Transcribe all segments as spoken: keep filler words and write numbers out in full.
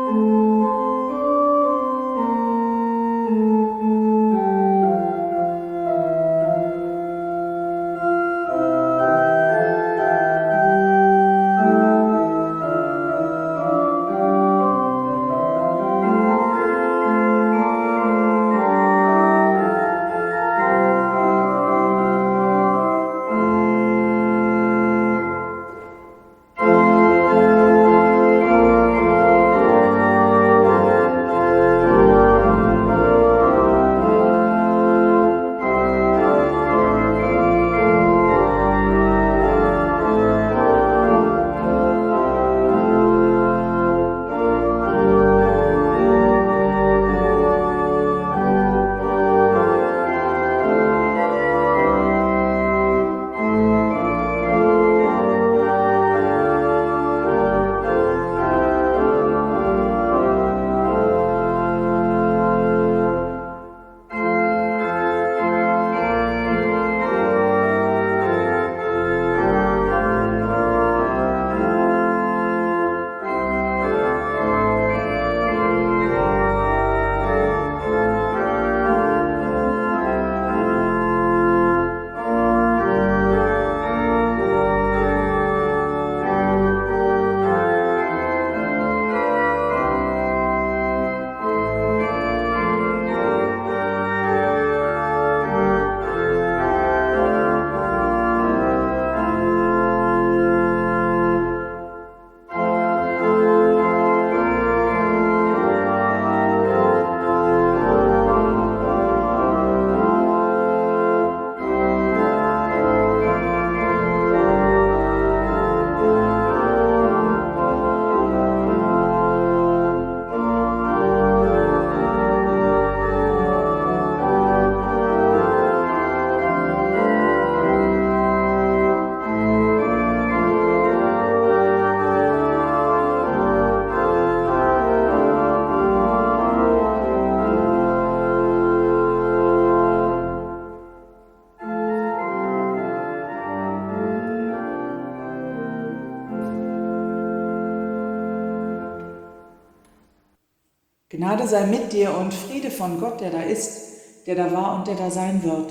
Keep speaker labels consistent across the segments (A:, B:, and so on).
A: Gnade sei mit dir und Friede von Gott, der da ist, der da war und der da sein wird.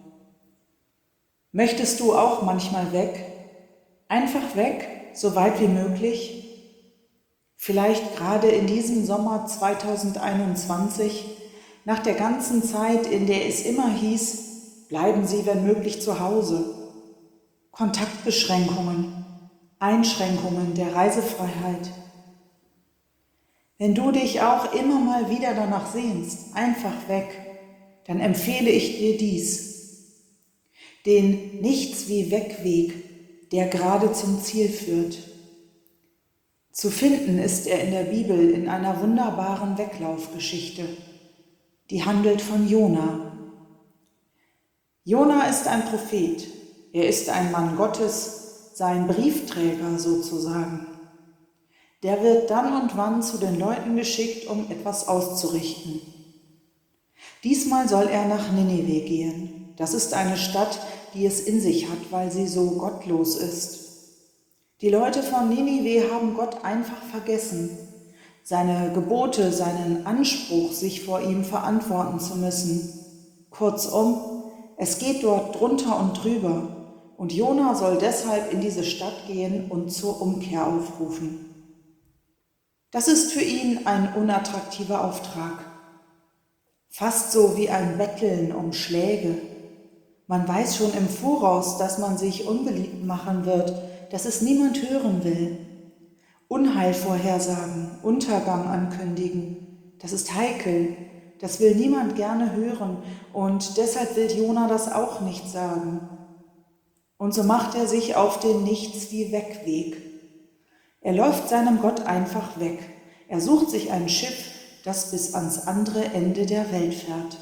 A: Möchtest du auch manchmal weg? Einfach weg, so weit wie möglich? Vielleicht gerade in diesem Sommer zweitausendeinundzwanzig, nach der ganzen Zeit, in der es immer hieß, bleiben Sie, wenn möglich, zu Hause. Kontaktbeschränkungen, Einschränkungen der Reisefreiheit. Wenn du dich auch immer mal wieder danach sehnst, einfach weg, dann empfehle ich dir dies. Den Nichts-wie-Weg-Weg, der gerade zum Ziel führt. Zu finden ist er in der Bibel in einer wunderbaren Weglaufgeschichte, die handelt von Jona. Jona ist ein Prophet, er ist ein Mann Gottes, sein Briefträger sozusagen. Der wird dann und wann zu den Leuten geschickt, um etwas auszurichten. Diesmal soll er nach Ninive gehen. Das ist eine Stadt, die es in sich hat, weil sie so gottlos ist. Die Leute von Ninive haben Gott einfach vergessen, seine Gebote, seinen Anspruch, sich vor ihm verantworten zu müssen. Kurzum, es geht dort drunter und drüber und Jona soll deshalb in diese Stadt gehen und zur Umkehr aufrufen. Das ist für ihn ein unattraktiver Auftrag, fast so wie ein Betteln um Schläge. Man weiß schon im Voraus, dass man sich unbeliebt machen wird, dass es niemand hören will. Unheil vorhersagen, Untergang ankündigen, das ist heikel, das will niemand gerne hören und deshalb will Jona das auch nicht sagen. Und so macht er sich auf den Nichts-wie-Weg-Weg. Er läuft seinem Gott einfach weg. Er sucht sich ein Schiff, das bis ans andere Ende der Welt fährt.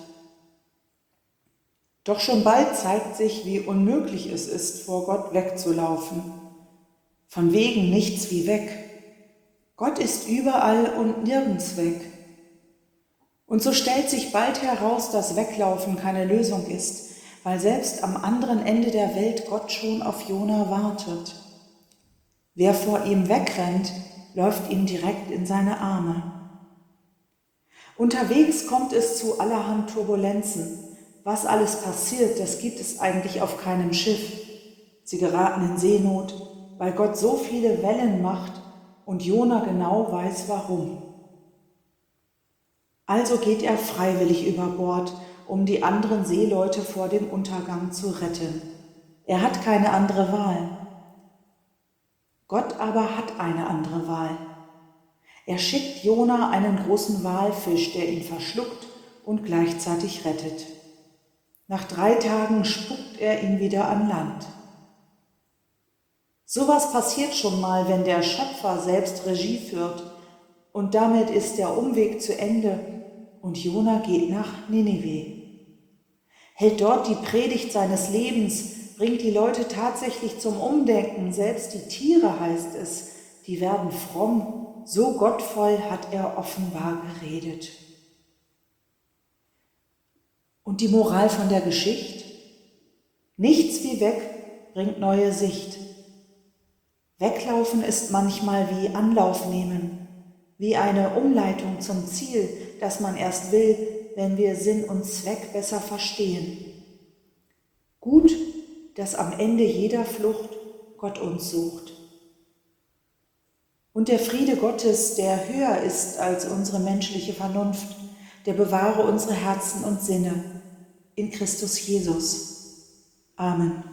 A: Doch schon bald zeigt sich, wie unmöglich es ist, vor Gott wegzulaufen. Von wegen nichts wie weg. Gott ist überall und nirgends weg. Und so stellt sich bald heraus, dass Weglaufen keine Lösung ist, weil selbst am anderen Ende der Welt Gott schon auf Jona wartet. Wer vor ihm wegrennt, läuft ihm direkt in seine Arme. Unterwegs kommt es zu allerhand Turbulenzen. Was alles passiert, das gibt es eigentlich auf keinem Schiff. Sie geraten in Seenot, weil Gott so viele Wellen macht und Jona genau weiß, warum. Also geht er freiwillig über Bord, um die anderen Seeleute vor dem Untergang zu retten. Er hat keine andere Wahl. Gott aber hat eine andere Wahl. Er schickt Jona einen großen Walfisch, der ihn verschluckt und gleichzeitig rettet. Nach drei Tagen spuckt er ihn wieder an Land. Sowas passiert schon mal, wenn der Schöpfer selbst Regie führt, und damit ist der Umweg zu Ende und Jona geht nach Ninive. Hält dort die Predigt seines Lebens, bringt die Leute tatsächlich zum Umdenken, selbst die Tiere, heißt es, die werden fromm, so gottvoll hat er offenbar geredet. Und die Moral von der Geschichte? Nichts wie weg bringt neue Sicht. Weglaufen ist manchmal wie Anlauf nehmen, wie eine Umleitung zum Ziel, das man erst will, wenn wir Sinn und Zweck besser verstehen. Gut, dass am Ende jeder Flucht Gott uns sucht. Und der Friede Gottes, der höher ist als unsere menschliche Vernunft, der bewahre unsere Herzen und Sinne in Christus Jesus. Amen.